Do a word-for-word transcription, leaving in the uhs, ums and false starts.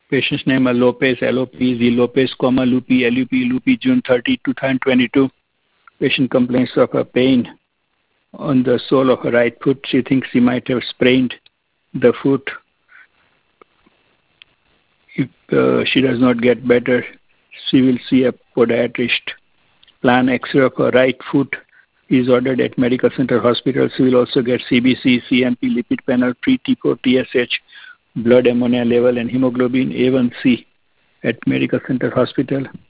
Patient's name are Lopez, L O P Z, Lopez, comma, Lupi, L U P, Lupi, June thirtieth, two thousand twenty-two. Patient complains of a pain on the sole of her right foot. She thinks she might have sprained the foot. If uh, she does not get better, she will see a podiatrist. Plan X-ray of her right foot is ordered at Medical Center Hospital. She will also get C B C, C M P, lipid panel, free T four, T S H, blood ammonia level, and hemoglobin A one C at Medical Center Hospital.